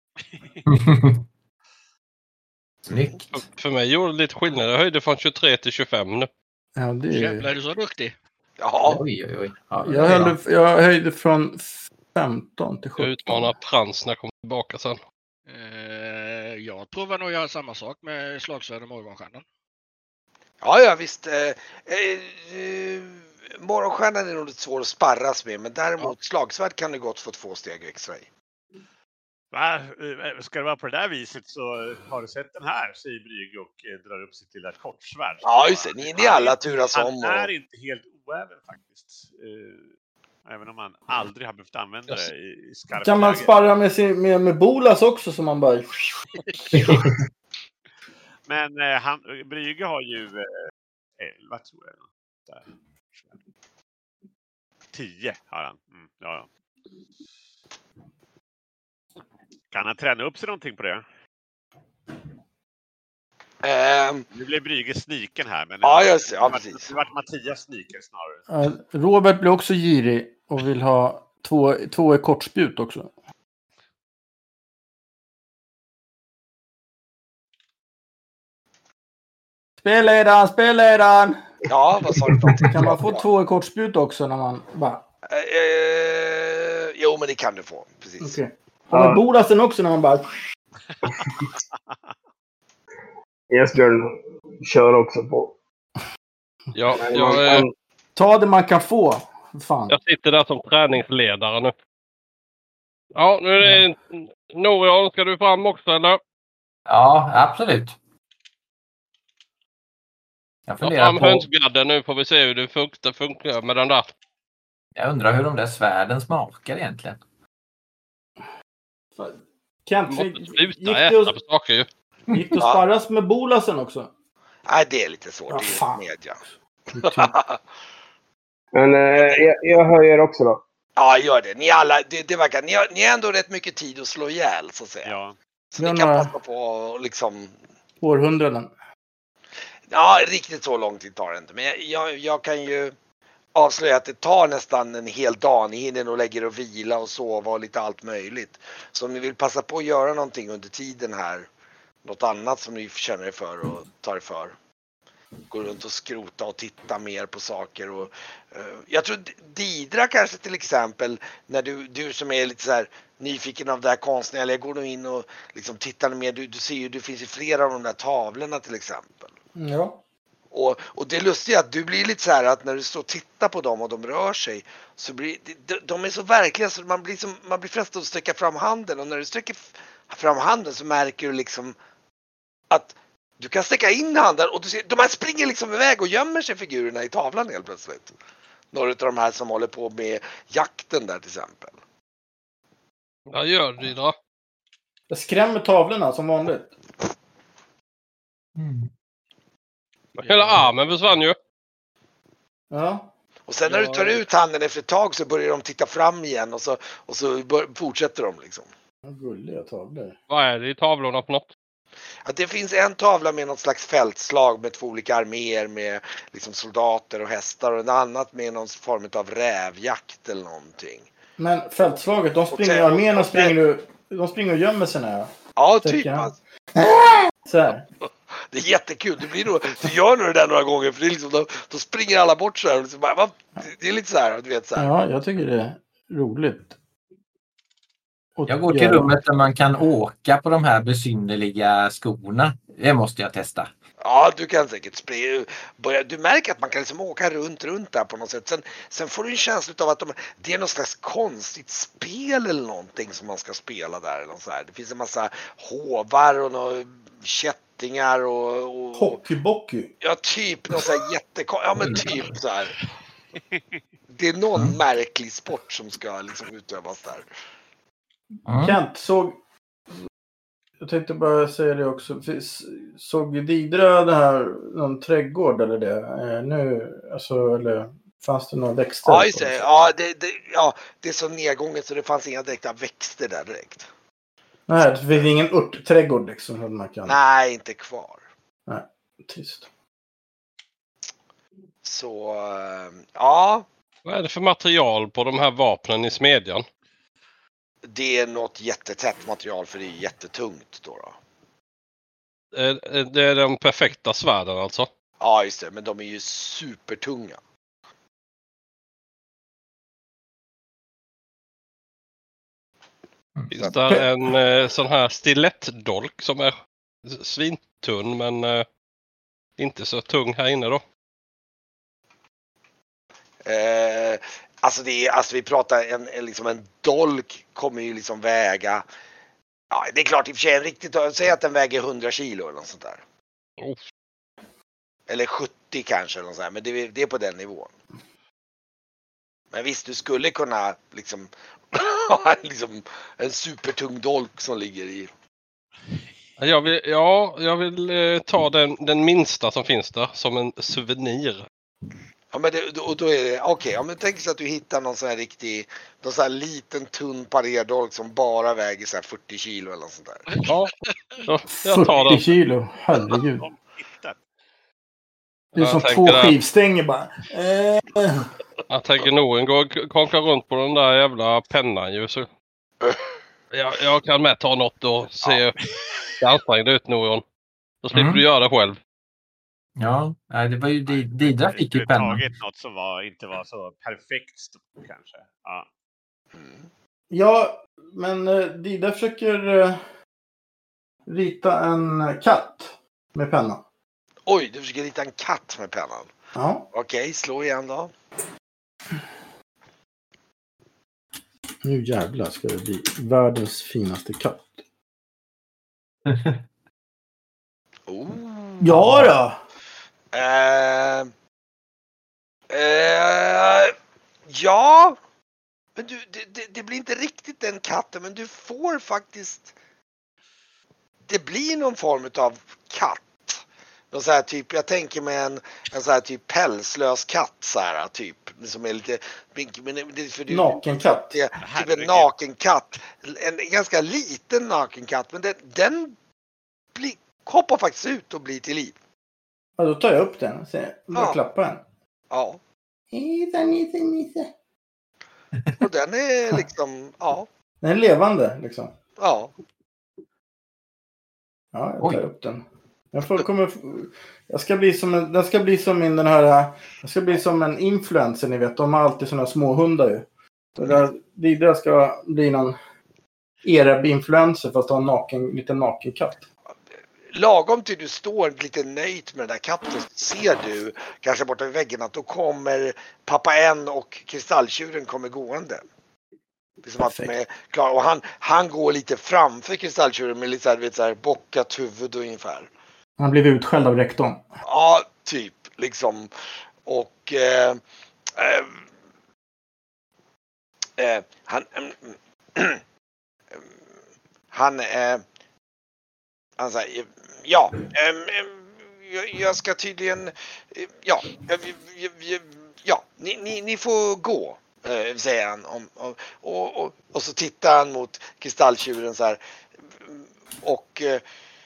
Snyggt. För, för mig gjorde det lite skillnad. Jag höjde från tjugotre till tjugofem nu. Ja, det Jävlar, är är... du så duktig? Ja, Oj, oj, oj. Ja, jag, höjde, jag höjde från femton till Jag sjutton. utmanar Prans när jag kommer tillbaka sen. Eh, jag provar nog göra samma sak med slagsvärd och morgonstjärnan. ja, ja visst. Eh, eh, morgonstjärnan är nog lite svår att sparras med. Men däremot slagsvärd kan du gott få två steg extra i. Va? Ska det vara på det där viset så har du sett den här, säger Brygge och eh, drar upp sitt lilla kortsvärd. Ja, just det. Ni, ni alla turas om. Han är Och, inte helt oäven faktiskt. Eh, även om man aldrig har behövt använda det i, i skarpt Kan man läge. sparra med, sin, med, med Bolas också som man bara... Men eh, han, Brygge har ju eh, elva tror jag. Där. tio har han. Mm, ja, ja. Kan han träna upp sig någonting på det? Ehm, Nu blev Brygge sniken här. Men ja, just det. Ja, det var- precis. Det var Mattias sniker snarare. Eh, Robert blir också girig och vill ha två, två i kortspjut också. Spelledaren, spelledaren! Ja, vad sa du för någonting? Kan man få två i kortspjut också när man bara... Eh, jo, men det kan du få. Precis. Okej. Och med bolasen också när man bara... Esbjörn kör också på. Ja, Men jag, man eh, kan- Ta det man kan få. Fan. jag sitter där som träningsledare nu. Ja, nu är det... Norion, ska du fram också eller? Ja, absolut. Jag Ta funderar fram på... hönsgadden nu får vi se hur det funkar, funkar med den där. Jag undrar hur de där svärden smakar egentligen. Kent, Du måste gick sluta det äta att, på saker ju. gick det att sparras med bolasen också? Nej, det är lite svårt. Ja, det är fan. media. Men eh, jag, jag hör er också då. Ja, gör det. Ni alla, det, det verkar, ni har, ni har ändå rätt mycket tid att slå ihjäl, så att säga. Ja. Så Vi ni har kan några- passa på och liksom... Århundraden. Ja, riktigt så lång tid tar det inte. Men jag, jag, jag kan ju avslöja att det tar nästan en hel dag. Ni hinner nog lägga er och vila och sova och lite allt möjligt. Så om ni vill passa på att göra någonting under tiden här, något annat som ni känner er för och tar er för. Gå runt och skrota och titta mer på saker. Och, uh, jag tror Didra kanske till exempel, när du, du som är lite så här nyfiken av det här konstnärliga, går du in och liksom tittar mer. Du, du ser ju, det finns ju flera av de där tavlorna till exempel. Ja. Och, och det lustiga är att du blir lite så här att när du står och tittar på dem och de rör sig, så blir de, de är så verkliga så man blir, som, man blir frestad att sträcka fram handen, och när du sträcker fram handen så märker du liksom att du kan sträcka in handen och du ser, de här springer liksom iväg och gömmer sig, figurerna i tavlan helt plötsligt. Några av de här som håller på med jakten där till exempel. Vad gör du då? Jag skrämmer tavlorna som vanligt. Mm. Hela armen försvann ju. Ja. Och sen när du tar ut handen efter ett tag så börjar de titta fram igen och så, och så bör, fortsätter de liksom. Gulliga tavlor. Vad är det i tavlorna för något? Att det finns en tavla med något slags fältslag med två olika arméer med liksom soldater och hästar, och en annat med någon form av rävjakt eller någonting. Men fältslaget, de springer, sen- arméerna springer, och- de springer och gömmer sig när jag... Ja, Tycker typ. jag. Alltså. Så här. Det är jättekul. Det blir nog, du gör nog det där några gånger, för det är liksom, då, då springer alla bort så här. Och liksom bara, va? Det är lite så här, du vet så här. Ja, jag tycker det är roligt. Och Jag går till göra- rummet där man kan åka på de här besynnerliga skorna. Det måste jag testa. Ja, du kan säkert springa. Börja, du märker att man kan liksom åka runt, runt där på något sätt. Sen, sen får du en känsla av att de, det är något slags konstigt spel eller någonting som man ska spela där. Eller något så här. Det finns en massa hovar och några kättingar och... och Hockeybocky. ja, typ något så här jättekon... Ja, men typ så här. Det är någon märklig sport som ska liksom utövas där. Mm. Kent, såg... Jag tänkte bara säga det också. Finns- Såg Didra det här, någon trädgård eller det? Eh, nu, alltså, eller fanns det några växter? Ja, just det. Ja, det, det, ja, det är så nedgånget så det fanns inga direkta växter där direkt. Nej, det finns ingen örtträdgård liksom. Som man kan... Nej, inte kvar. Trist. Så, eh, ja. Vad är det för material på de här vapnen i smedjan? Det är något jättetätt material för det är jättetungt då. då. Eh, eh, Det är de perfekta svärden alltså. Ja, just det. Men de är ju supertunga. Finns där en eh, sån här stilettdolk som är svintunn men eh, inte så tung här inne då? Eh, alltså, det är, alltså vi pratar en, en, liksom en dolk kommer ju liksom väga. Ja, det är klart i och för sig en riktigt. Säg att den väger hundra kilo eller något sånt där. Oh. Eller sjuttio kanske eller något sånt där, men det, det är på den nivån. Men visst, du skulle kunna liksom ha liksom en supertung dolk som ligger i. Jag vill, ja, jag vill eh, ta den, den minsta som finns där som en souvenir. Ja, men det, och då är det, okej, okay, ja, men tänk så att du hittar någon sån här riktig, någon sån här liten tunn parerdolk som bara väger så här fyrtio kilo eller något sånt där. Ja, jag, jag tar fyrtio den. kilo, herregud. Det är Jag som tänker två att- skivstänger bara. Eh. Jag tänker nog en gång konka runt på den där jävla pennan ju. Så jag, jag kan med ta något och se ja. ansträngd ut Norion. Då slipper Mm. du göra det själv. Ja, nej, det var ju Di- Didra Vi fick skulle ju pennan. tagit något som var, inte var så perfekt stort kanske. Ja. Ja, men eh, Dida försöker eh, rita en katt med penna. Oj, du försöker rita en katt med pennan. Ja. Okej, slå igen då. Nu jävlar ska det bli världens finaste katt. Oh. Ja då! Eh, eh, ja, men du, det, det, det blir inte riktigt den katten, men du får faktiskt, det blir någon form av katt. Någon så här typ, jag tänker mig en, en så här typ pälslös katt så här typ, som är lite, men det, för du, Nakenkatt. det, typ en nakenkatt, en ganska liten nakenkatt, men den, den blir, hoppar faktiskt ut och blir till liv. Ja, då tar jag upp den och ser, bara Ja. klappa den. Ja. Nisse, nisse, nisse. Och den är liksom, ja, Den är levande liksom. ja. Ja, jag Oj. tar upp den. Jag, får, kommer, jag ska bli som en, den ska bli som min den här, jag ska bli som en influencer, ni vet. De har alltid såna små hundar ju. Så där, Didra ska bli någon Ereb-influencer fast ha en naken, liten nakenkatt. Lagom till du står lite nöjd med den där katten, ser du kanske borta vid väggen att då kommer pappa en och kristalltjuren kommer gående. Det är som att de är klara. Och han, han går lite framför kristalltjuren med lite så här, vet, så här bockat huvud ungefär. Han blev utskälld av rektorn. Ja, typ liksom. Och eh, eh, eh, han eh, han eh, han säger ja, eh, jag, jag ska tydligen eh, ja, eh, ja, ja ni, ni, ni får gå, eh, säger han om, och, och, och, och så tittar han mot kristalltjuren så här och eh,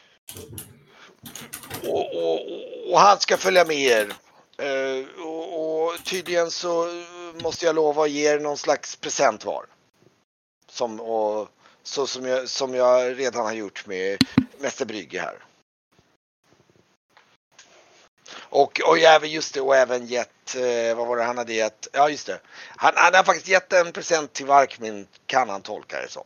Och, och, och han ska följa med er. Uh, och, och tydligen så måste jag lova att ge er någon slags present var. Som, och, så som jag, som jag redan har gjort med Mäster Brygge här. Och, och även just det, och även gett, uh, vad var det han hade gett? Ja just det. Han, han har faktiskt gett en present till Varkmin, kan han tolka det som.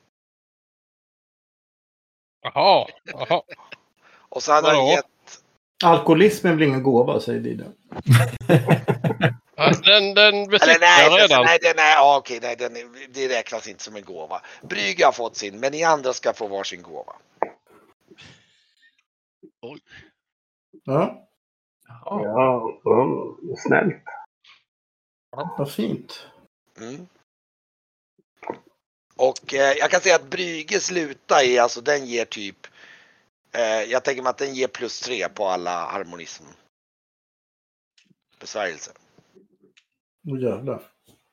Jaha, jaha. Och så hade han Vadå? gett... Alkoholismen blir ingen gåva, säger Didra. Ja, Den, den besitter Eller nej, jag förresten, redan. nej, den är, ja, okej, nej, den är, det räknas inte som en gåva. Brygge har fått sin, men ni andra ska få varsin gåva. Oj. Ja, Ja. Ja, ja, snällt. vad fint. Mm. Och eh, jag kan säga att Brygges luta är, alltså den ger typ, eh, jag tänker mig att den ger plus tre på alla harmonism. Besvärjelser. Åh jävlar.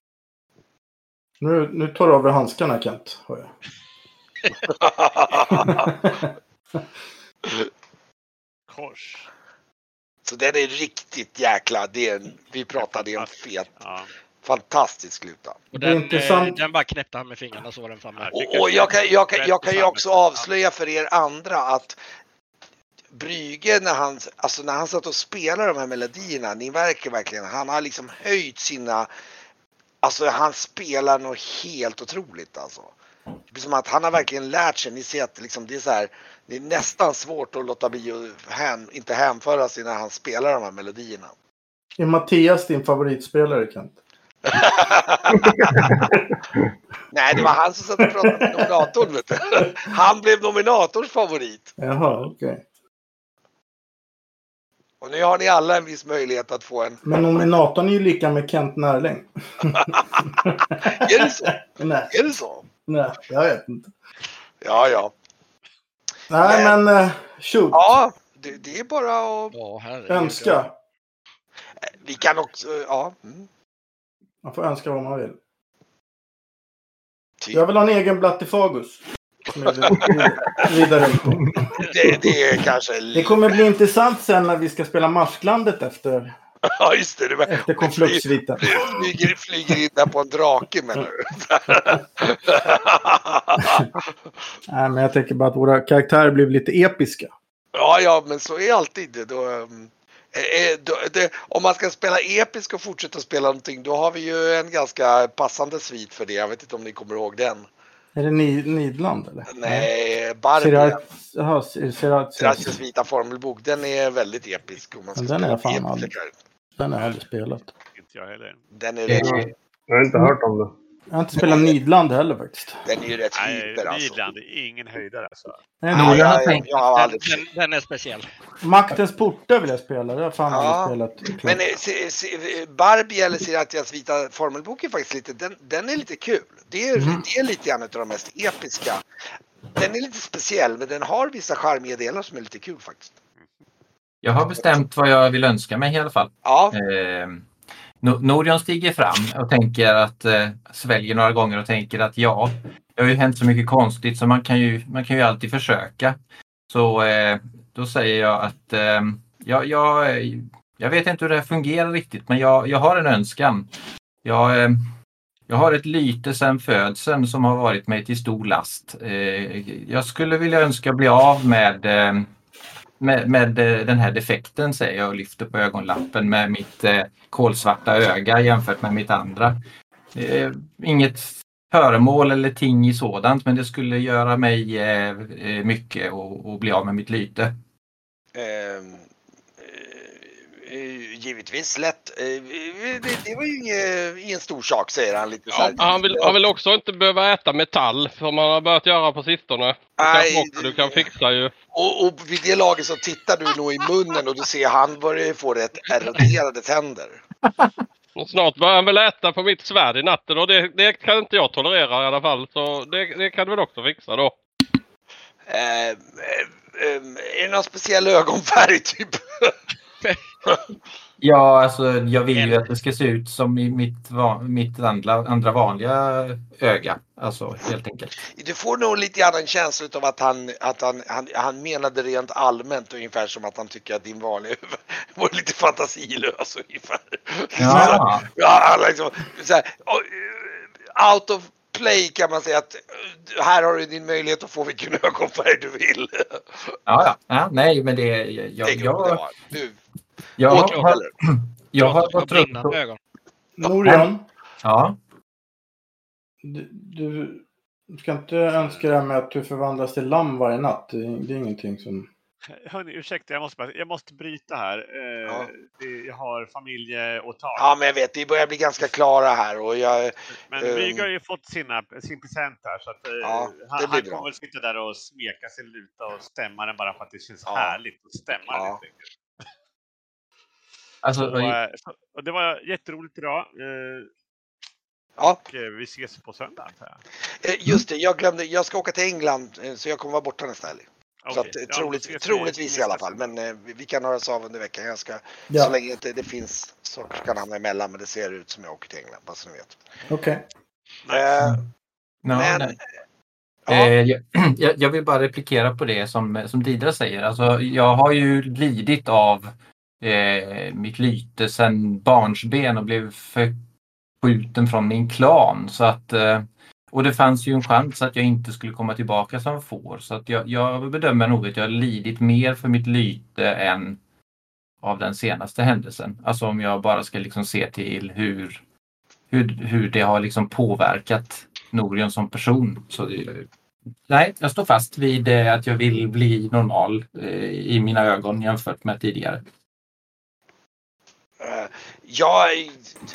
Nu, nu tar du av dig handskarna, Kent. Hör jag. Kors. Så den är riktigt jäkla, det är en, vi pratade om en fet, Ja. fantastisk luta. Och Det är den, intressant. eh, den bara knäppte han med fingrarna så var den framme. Och, och jag, kan, jag, kan, jag kan ju också avslöja för er andra att Brygge när han, alltså när han satt och spelade de här melodierna, ni märker verkligen, han har liksom höjt sina, alltså han spelar något helt otroligt alltså. Det blir som att han har verkligen lärt sig, ni ser att liksom det är så här, det är nästan svårt att låta bli att hän, inte hänföra sig när han spelar de här melodierna. Är Mattias din favoritspelare, Kent? Nej, det var han som satt och pratade med nominatorn, vet du. Han blev nominators favorit. Jaha, okej. Okay. Och nu har ni alla en viss möjlighet att få en... Men nominatorn är ju lika med Kent Närling. Är det så? Nej, Är det så? nej, jag vet inte. Ja, ja. Nej, Men- men uh, shoot. Ja, det, det är bara att... Ja, herregud. Önska. Vi kan också, ja. Mm. Man får önska vad man vill. Typ. Jag vill ha en egen Blattifagus. Vidare på. Det, det är kanske... Det kommer bli intressant sen när vi ska spela Marsklandet efter, ja, just det. det var, efter konfluktsviten. Flyger, flyger in där på en drake, menar du? Nej, men jag tänker bara att våra karaktärer blir lite episka. Ja, ja, men så är alltid det. Då, eh, då, det, om man ska spela episk och fortsätta spela någonting, då har vi ju en ganska passande svit för det. Jag vet inte om ni kommer ihåg den. Är det Ni, Nidland eller? Nej, Barbia. Siracias vita formelbok. Den är väldigt episk. Om man ska den är fan episka. aldrig. Den har jag aldrig spelat. Inte jag heller. Den är rätt. Jag har inte hört om det. Jag har inte spelat Nidland heller faktiskt. Den är ju rätt Nej, hyper alltså. Nidland är ingen höjdare alltså. Nej, Nej, jag har jag, tänkt, jag har aldrig... Den, den är speciell. Maktens portar vill jag spela. Det har fan Ja, aldrig spelat. Men eh, se, se, Barbie eller Siracias vita formelbok är faktiskt lite, den, den är lite kul. Det är, Mm. det är lite grann av de mest episka. Den är lite speciell, men den har vissa charmiga delar som är lite kul faktiskt. Jag har bestämt vad jag vill önska mig i alla fall. Ja. Eh, No- Norion stiger fram och tänker att eh, sväljer några gånger och tänker att ja, det har ju hänt så mycket konstigt så man kan ju, man kan ju alltid försöka. Så eh, då säger jag att eh, jag, jag, jag vet inte hur det här fungerar riktigt, men jag, jag har en önskan. Jag, eh, jag har ett lyte sedan födseln som har varit mig till stor last. Eh, jag skulle vilja önska bli av med eh, Med, med den här defekten, säger jag och lyfter på ögonlappen med mitt eh, kolsvarta öga jämfört med mitt andra. Eh, inget föremål eller ting i sådant, men det skulle göra mig eh, mycket och, och bli av med mitt lyte. Eh, eh, givetvis lätt. Eh, det, det var ju ingen, ingen stor sak, säger han lite så här. Ja, han, vill, han vill också inte behöva äta metall som han har börjat göra på sistone. Nej, också, du kan fixa ju. Och, och vid det laget så tittar du nog i munnen och du ser han börjar få rätt eroderade tänder. Och snart börjar han väl äta på mitt svärd i natten och det, det kan inte jag tolerera i alla fall. Så det, det kan du väl också fixa då. Eh, eh, är det någon speciell ögonfärg typ? Ja, alltså jag vill ju att det ska se ut som i mitt, va- mitt andra, andra vanliga öga. Alltså helt enkelt. Du får nog lite grann en känsla av att han, att han, han, han menade rent allmänt ungefär som att han tycker att din vanliga huvud var lite fantasilös ungefär. Ja. Ja, han liksom, så här, out of play kan man säga att här har du din möjlighet att få vilken ögonfärg du vill. Ja, ja. ja nej, men det jag, jag, Tänk om jag, det var. Nu. jag Åt har, eller? jag har Låter som gått runt brinnande och, ögon. Norion, ja. du, du du ska inte önska det med att du förvandlas till lamm varje natt. Det är, det är ingenting som... Hörni, ursäkta, jag måste, bara, jag måste bryta här. Eh, Ja. det, jag har familjeåtag. Ja, men jag vet, vi börjar bli ganska klara här och jag... Men ehm, Myg har ju fått sina, sin present här så att eh, Ja, det han, blir han bra. kommer väl sitta där och smeka sin luta och stämma den bara för att det känns Ja. härligt att stämma Ja. den. helt enkelt. Alltså, Och, eh, så, och det var jätteroligt idag. Eh, Ja, och eh, vi ses på söndag antar jag. eh, just det, jag glömde, jag ska åka till England eh, så jag kommer vara borta nästa helg. Så Okej. att, eh, Ja, troligt, då ses vi troligtvis i alla nästa fall, söndag. men eh, vi- vi kan höras av under veckan. Jag ska, Ja. så länge inte det finns saker som kan hamna emellan, men det ser ut som jag åker till England, bara så ni vet. Okej. Eh, ja, men, nej. ja, Eh, jag, jag- jag vill bara replikera på det som, som Didra säger. Alltså, jag har ju lidit av eh, mitt lyte sedan barnsben och blev förskjuten från min klan. Så att, eh, och det fanns ju en chans att jag inte skulle komma tillbaka som får. Så att jag, jag bedömer nog att jag har lidit mer för mitt lyte än av den senaste händelsen. Alltså om jag bara ska liksom se till hur, hur, hur det har liksom påverkat Norion som person. Så det, nej, jag står fast vid eh, att jag vill bli normal eh, i mina ögon jämfört med tidigare. eh, jag, eh,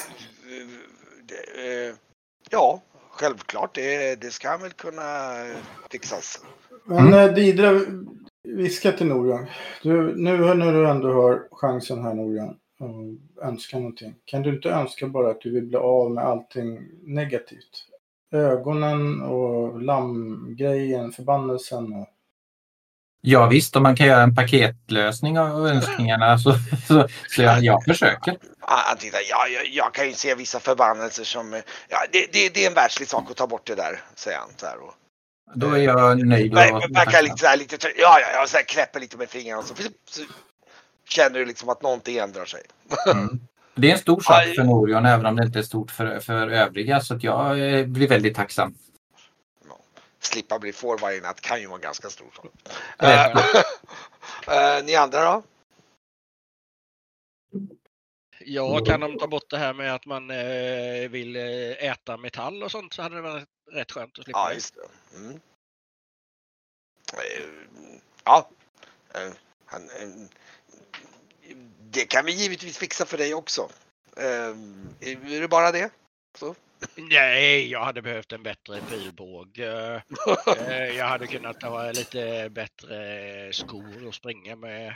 eh, ja, självklart, det, det ska väl kunna eh, fixas. Men Mm. mm. Didra, viska till Norion. Du, nu när du ändå har chansen här Norion och önska någonting. Kan du inte önska bara att du vill bli av med allting negativt? Ögonen och lammgrejen, förbannelsen och... Ja visst, om man kan göra en paketlösning av önskningarna så, så, så jag, jag försöker. Han tittar, ja, jag, jag kan ju se vissa förbannelser som, ja, det, det, det är en världslig sak att ta bort det där, säger han så här. Och, Då är jag nöjd. Ver, verkar lite så här, lite, ja, ja, jag så här, knäpper lite med fingrarna och så, så känner du liksom att någonting ändrar sig. Mm. Det är en stor sak för Norion, även om det inte är stort för, för övriga, så att jag blir väldigt tacksam. Slippa bli får varje natt kan ju vara ganska stort. Uh, uh, ni andra då? Ja, kan de ta bort det här med att man eh, vill äta metall och sånt, så hade det varit rätt skönt att slippa. Ja, just det. Mm. Uh, ja. Uh, han, uh, det kan vi givetvis fixa för dig också. Uh, är det bara det? Så. Nej, jag hade behövt en bättre pilbåg. Jag hade kunnat ha lite bättre skor och springa med.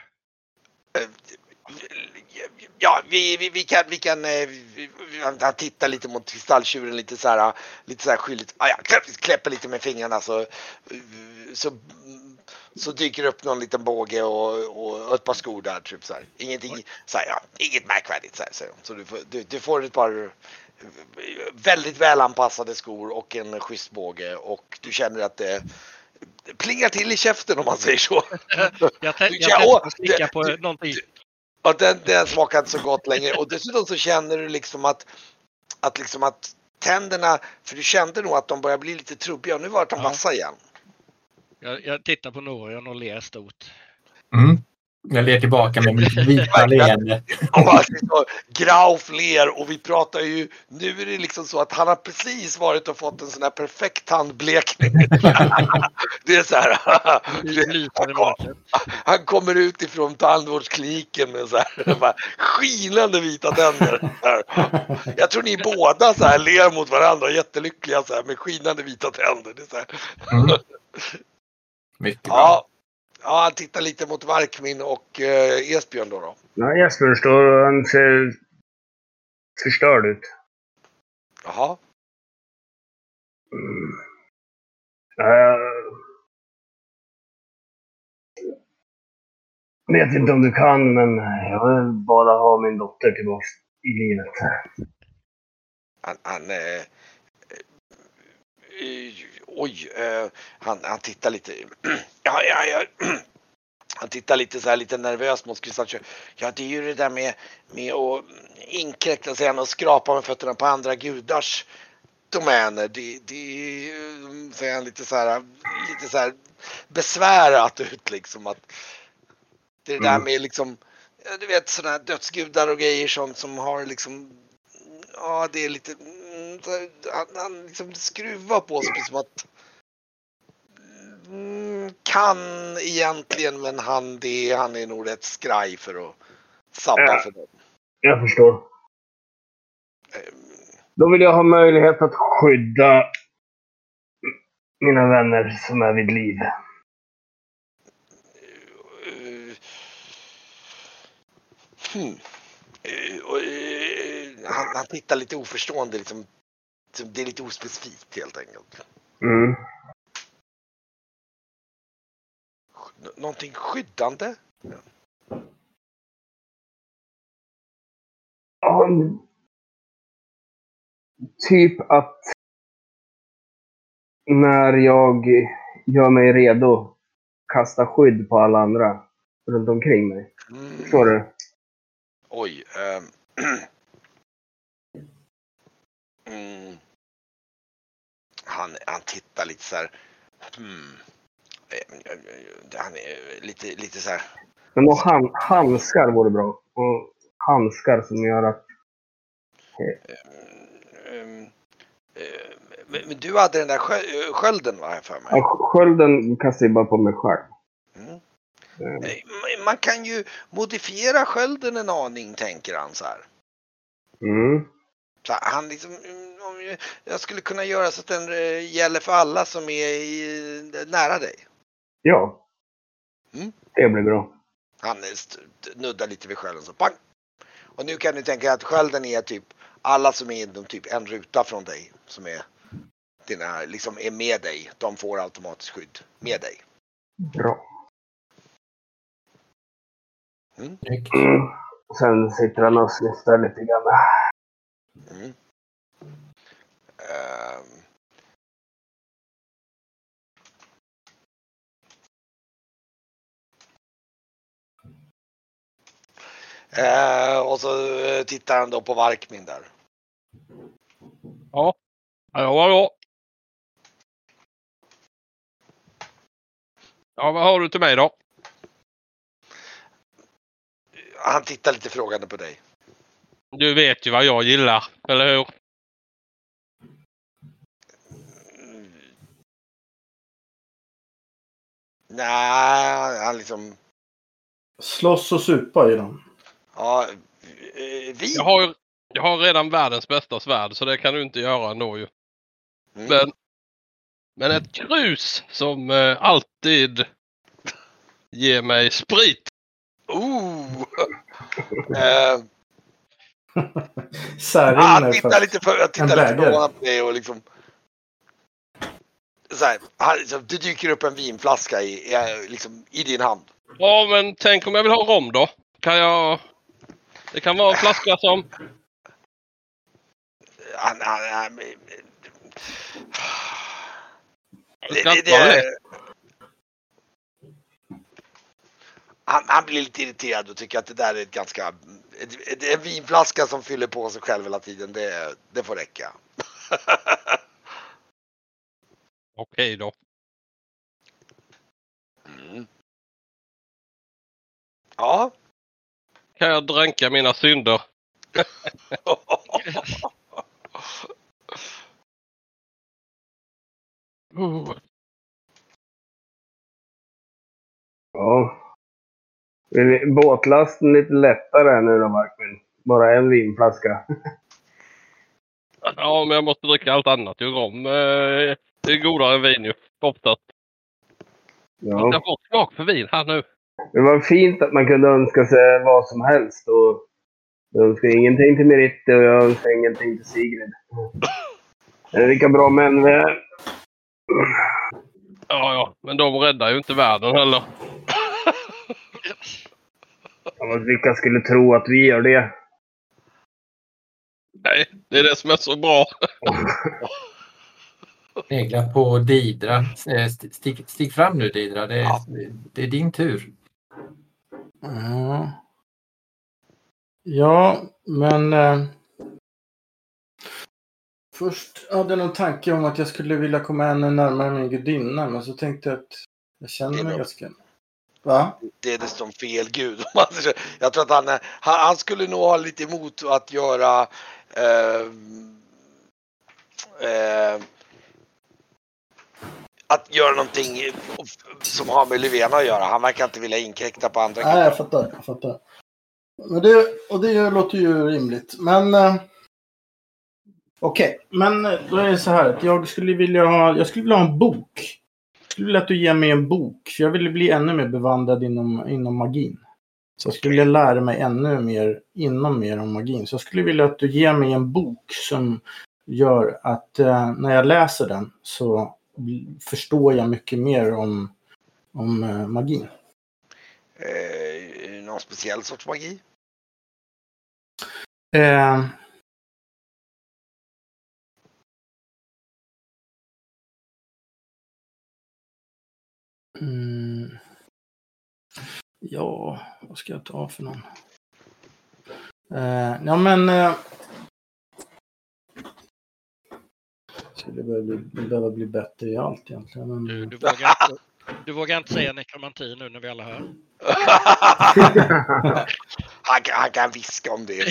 Ja, vi, vi, vi kan, vi kan vi, han tittar lite mot kristalltjuren lite så här, lite så här skyldigt. Ah, ja, kläpper lite med fingrarna så, så, så dyker upp någon liten båge och, och ett par skor där, typ så här. Ingenting, så här, ja, inget märkvärdigt så här, säger de. Så du får, du, du får ett par väldigt välanpassade skor och en schysst båge och du känner att det plingar till i käften, om man säger så. Jag tänkte att slicka på du, någonting. Ja, den, den smakar inte så gott längre. Och dessutom så känner du liksom att, att, liksom att tänderna, för du kände nog att de börjar bli lite trubbiga och nu var de vassa igen. Jag, jag tittar på Norion och ler stort. Mm. Jag ler tillbaka med mitt vita leende. Grauf ler och vi pratar ju, nu är det liksom så att han har precis varit och fått en sån här perfekt tandblekning. Det är så här. Han, han kommer ut ifrån tandvårdskliniken med så här skinande vita tänder. Jag tror ni båda så här ler mot varandra jättelyckliga så här med skinande vita tänder. Det är så här. Mm. Mycket bra. Ja. Ja, han tittar lite mot Varkmin och eh, Esbjörn då då. Nej, Esbjörn står och han ser förstörd ut. Jaha. Mm. Uh, vet inte om du kan, men jag vill bara ha min dotter tillbaka i livet. Han, han eh, eh, oj, eh, han, han tittar lite, ja, ja, ja. Han tittar lite så här lite nervöst mot Kristalltjur. Ja, det är ju det där med, med att inkräkta sig och skrapa med fötterna på andra gudars domäner. Det, det säger han lite så här, lite så här besvärat ut liksom att det är det där med liksom, du vet, sådana här dödsgudar och grejer som, som har liksom, ja, det är lite, han, han liksom skruvar på sig som att kan egentligen, men han, det, han är nog rätt skraj för att sabba ja, för dem. Jag förstår. Um, Då vill jag ha möjlighet att skydda mina vänner som är vid liv. Uh, hmm. uh, uh, han, han tittar lite oförstående, liksom, det är lite ospecifikt helt enkelt. Mm. Någonting skyddande? Um, typ att när jag gör mig redo kasta skydd på alla andra runt omkring mig. Mm. Förstår du? Oj. Um. mm. han, han tittar lite så här. Hmm. Han är lite, lite så här. Men då han, handskar vore bra. Och handskar som gör att... Um, um, men du hade den där skölden, va, för mig? Ja, skölden kastar jag bara på mig själv. Mm. Mm. Man kan ju modifiera skölden en aning, tänker han så här. Mm. Så han liksom, om jag skulle kunna göra så att den gäller för alla som är i, nära dig. Ja. Mm. Det blir bra. Han nuddar lite vid skölden så pang. Och nu kan du tänka att skölden är typ alla som är inom typ en ruta från dig som är dina, liksom är med dig. De får automatiskt skydd med dig. Bra. Mm. Mm. Sen sitter han och snyftar lite grann. Mm. Uh, uh, och så tittar han då på Varkmin där. Ja. Ja, ja. Ja, vad har du till mig då? Han tittar lite frågande på dig. Du vet ju vad jag gillar, eller hur? Mm. Nej, han liksom... Slåss och supa i dem. Ja, vi... Jag har, jag har redan världens bästa svärd, så det kan du inte göra ändå ju. Mm. Men, men ett krus som eh, alltid ger mig sprit. Oh! uh... Särinner, ah, han tittar fast lite för, jag tittar lite förvånad på det och liksom... Så här, han, liksom, det dyker upp en vinflaska i, i, liksom, i din hand. Ja, men tänk om jag vill ha rom då? Kan jag... Det kan vara en flaska som... Han, han, han, Det, det, det, han, han blir lite irriterad och tycker att det där är ett ganska... En vinflaska som fyller på sig själv hela tiden, det, det får räcka. Okej då. Mm. Ja. Kan jag dränka mina synder? uh. Ja. Är båtlasten lite lättare nu då, Markmin? Bara en vinflaska. Ja, men jag måste dricka allt annat ju. Rom. Det är godare än vin ju. Oftast. Ja. Jag får smak för vin här nu. Det var fint att man kunde önska sig vad som helst. Och jag önskar ingenting till Meritte och jag önskar ingenting till Sigrid. Det är lika bra män vi är. Ja, ja. Men de räddar ju inte världen heller. Ja, men vilka skulle tro att vi gör det? Nej, det är det som är så bra. Regla på Didra. Stig, stig fram nu, Didra. Det är, Ja. det är din tur. Ja, ja men... Eh, först hade jag någon tanke om att jag skulle vilja komma ännu närmare min gudinna. Men så tänkte jag att jag känner mig ganska... Va? Det är dessutom fel gud. Jag tror att han, han, han skulle nog ha lite emot att göra eh, eh, att göra någonting som har med Löfven att göra. Han verkar inte vilja inkräkta på andra. Nej, jag fattar. Jag fattar. Men det, och det låter ju rimligt. Men eh, okej. Okay. Men då är det så här att jag skulle vilja ha, jag skulle vilja ha en bok. Jag skulle vilja att du ger mig en bok. För jag vill bli ännu mer bevandrad inom, inom magin. Så jag skulle vilja lära mig ännu mer inom mer om magin. Så jag skulle vilja att du ger mig en bok som gör att eh, när jag läser den så förstår jag mycket mer om, om eh, magin. Eh, någon speciell sorts magi? Eh, mm, ja, vad ska jag ta för någon? Eh, ja, men... Eh, skulle behöva bli, behöva bli bättre i allt egentligen. Men... Du, du, vågar inte, du vågar inte säga nekromanti nu när vi alla hör. han, kan, han kan viska om det.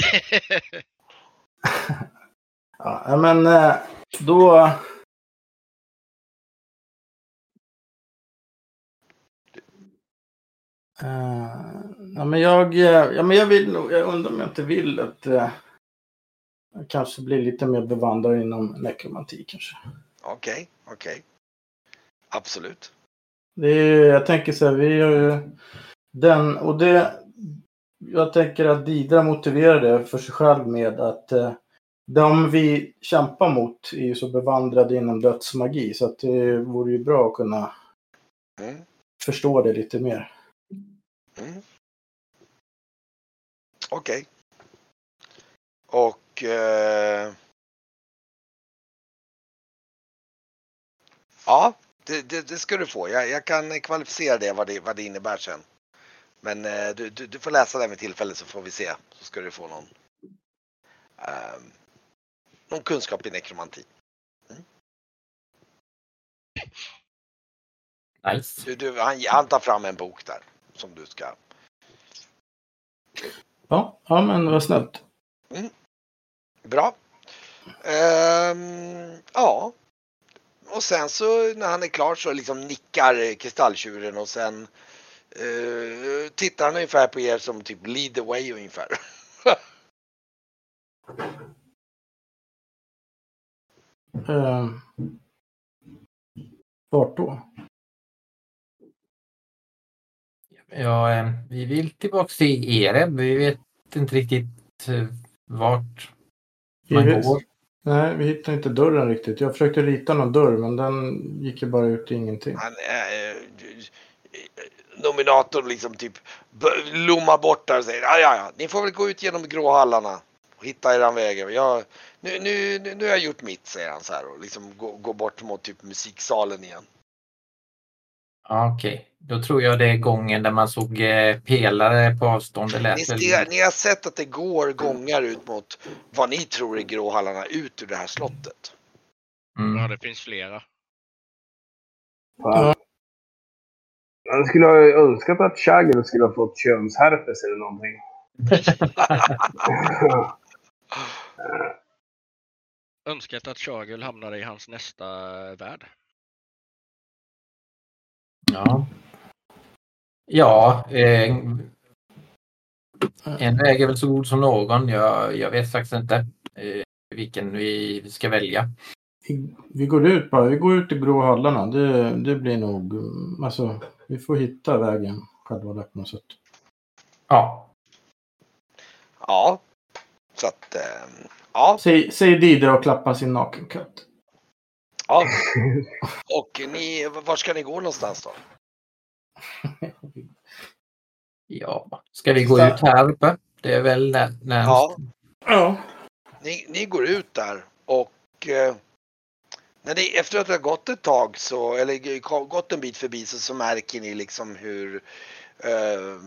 Ja, men eh, då... Uh, ja, men jag, ja, men jag vill nog, jag undrar om jag inte vill att uh, jag kanske blir lite mer bevandrad inom nekromanti kanske. Okej, okay, okej. Okay. Absolut. Det är, jag tänker så här, vi gör ju den, och det, jag tänker att Didra motiverar det för sig själv med att uh, de vi kämpar mot är ju så bevandrade inom dödsmagi, så att det vore ju bra att kunna mm. förstå det lite mer. Mm. Okej. Okay. Och... Eh, ja, det, det, det ska du få. Jag, jag kan kvalificera det vad, det, vad det innebär sen. Men eh, du, du, du får läsa det med tillfälle så får vi se. Så ska du få någon... Eh, någon kunskap i nekromanti. Mm. Nice. Du, du, han, han tar fram en bok där som du ska... Ja, ja men vad snällt. Mm. Bra. Ehm, ja. Och sen så när han är klar så liksom nickar kristalltjuren och sen uh, tittar han ungefär på er som typ lead the way ungefär. uh, vart då? Ja, eh, vi vill tillbaka till er. Vi vet inte riktigt eh, vart man vi, går. Nej, vi hittar inte dörren riktigt. Jag försökte rita någon dörr, men den gick ju bara ut i ingenting. Han, eh, nominatorn liksom typ lommar bort där och säger ja, ja, ja, ni får väl gå ut genom gråhallarna och hitta eran väg. Jag, nu, nu, nu har jag gjort mitt, säger han så här och liksom går gå bort mot typ musiksalen igen. Okej, okay. Då tror jag det är gången där man såg eh, pelare på avstånd. Det lät ni, väl... ster, ni har sett att det går gångar ut mot vad ni tror är gråhallarna ut ur det här slottet. Mm. Ja, det finns flera. Ja. Man skulle ha önskat att Chagel skulle ha fått könsherpes eller någonting. Önskat att Chagel hamnade i hans nästa värld. Ja. Ja, eh, en väg är väl så god som någon. Jag, jag vet faktiskt inte eh, vilken vi ska välja. Vi, vi går ut bara, vi går ut i gråhallarna. Det, det blir nog, alltså, vi får hitta vägen själva där på något sätt. Ja. Ja, så att, eh, ja. Säg, säg Didra och klappa sin nakenkatt. Ja. Och ni, var ska ni gå någonstans då? Ja, ska vi gå ut här uppe? Det är väl närmast. Ja. Ja. Ni, ni går ut där och eh, när det, efter att det har gått ett tag så, eller gått en bit förbi så, så märker ni liksom hur eh,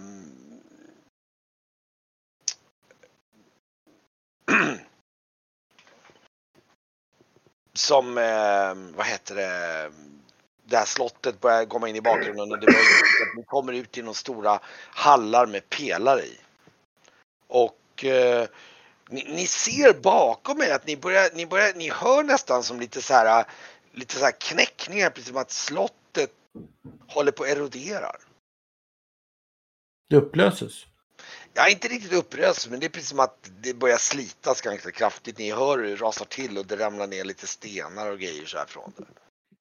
som, eh, vad heter det, det här slottet börjar komma in i bakgrunden och det börjar, ni kommer ut i några stora hallar med pelare i. Och eh, ni, ni ser bakom er att ni börjar, ni börjar, ni hör nästan som lite så här, lite så här knäckningar, precis som att slottet håller på att erodera. Det upplöses. Ja, inte riktigt upplöses, men det är precis som att det börjar slitas ganska kraftigt. Ni hör hur det rasar till och det ramlar ner lite stenar och grejer så här från det.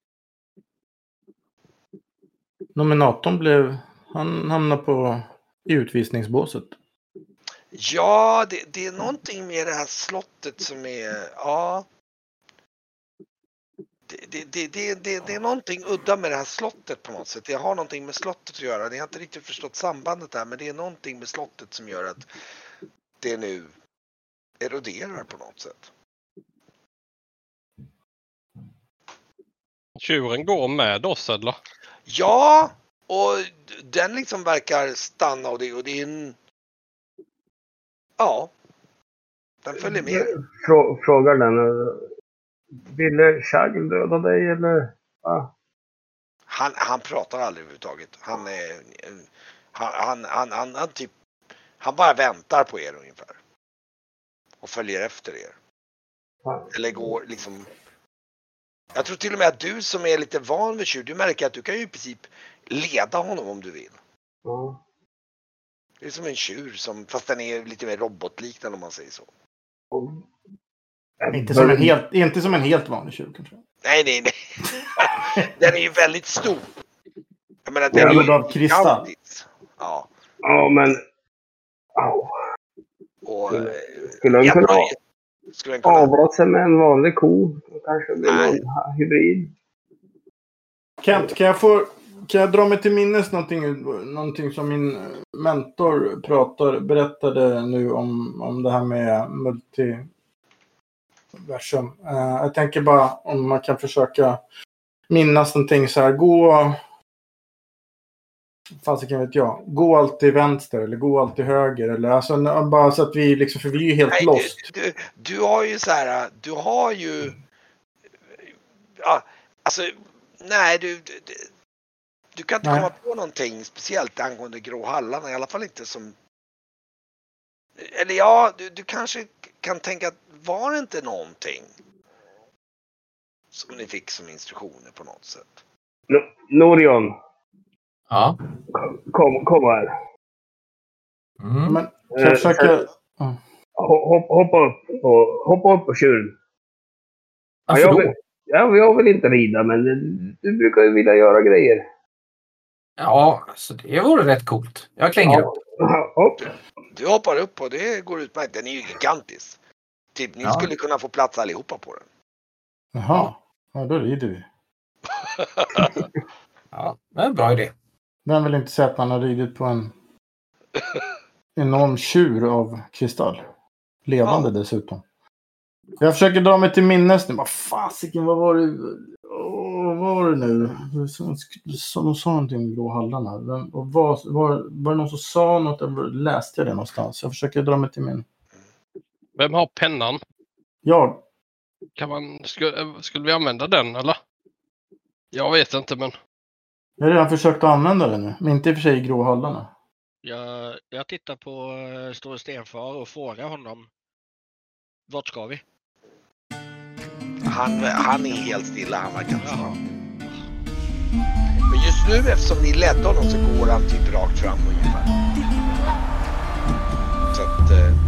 Nominatorn blev, han hamnade på i utvisningsbåset. Ja, det, det är någonting med det här slottet som är, ja. Det, det, det, det, det, det är någonting udda med det här slottet på något sätt. Det har någonting med slottet att göra. Ni har inte riktigt förstått sambandet där, men det är någonting med slottet som gör att det nu eroderar på något sätt. Tjuren går med oss, eller? Ja, och den liksom verkar stanna och det, och det är en... Ja, den följer med. Frå, frågar den, ville Chagel döda dig eller? Ah. Han, han pratar aldrig överhuvudtaget. Han är... Han, han, han, han, han typ... Han bara väntar på er ungefär. Och följer efter er. Ah. Eller går liksom... Jag tror till och med att du som är lite van vid tjur, du märker att du kan ju i princip leda honom om du vill. Ah. Det är som en tjur, som, fast den är lite mer robotliknande om man säger så. Oh. Inte som en helt, inte som en helt vanlig tjur kanske. Nej, nej, nej. Den är ju väldigt stor. Jag menar, den Ja, är men ju av kristall. gigantisk. Ja. Ja, men... Au. Och, Skulle den kunna skulle den kunna... avla sig med en vanlig ko? Kanske blir någon hybrid. Kent, kan jag få kan jag dra mig till minnes någonting, någonting som min mentor pratar, berättade nu om, om det här med multiversum. Uh, jag tänker bara om man kan försöka minnas någonting så här. Gå... Fast kan vet jag. Gå alltid vänster eller gå alltid höger. Eller, alltså, bara så att vi liksom, för vi är ju helt Nej, lost. Du, du, du har ju så här, du har ju... Ja, alltså, nej, du... du Du kan inte Nej. komma på någonting speciellt angående Gråhallarna, i alla fall inte som... Eller ja, du, du kanske kan tänka att var det inte någonting som ni fick som instruktioner på något sätt? No- Norion, Ja. kom, kom här. Mm. Men kan jag försöka... Eh, Hopp, hoppa upp på, hoppa upp på tjuren. Ja, Varför jag, då? vill, ja, jag vill inte rida, men du brukar ju vilja göra grejer. Ja, alltså det vore rätt coolt. Jag klänger upp. Ja, hopp. Du hoppar upp och det går utmärkt. Den är ju gigantisk. Typ, ni Ja. skulle kunna få plats allihopa på den. Jaha, ja, då rider vi. Ja, det är en bra idé. Vem vill inte säga att man har ridit på en enorm tjur av kristall? Levande Ja. dessutom. Jag försöker dra mig till minnes nu. Vad fasiken, vad var det? Åh, vad var det nu? De sa någonting om Gråhallarna. Vem- Och var, var, var det någon som sa något? Eller läste jag det någonstans? Jag försöker dra mig till min... Vem har pennan? Jag. Kan man, skulle, skulle vi använda den eller? Jag vet inte men... Jag har redan försökt att använda den nu. Men inte i och för sig i Gråhallarna. Jag, jag tittar på uh, Store Stenfar och frågar honom. Vart ska vi? Han, han är helt stilla, han verkar inte svara. Men just nu, eftersom ni ledde honom, så går han typ rakt fram ungefär. Så att... Eh,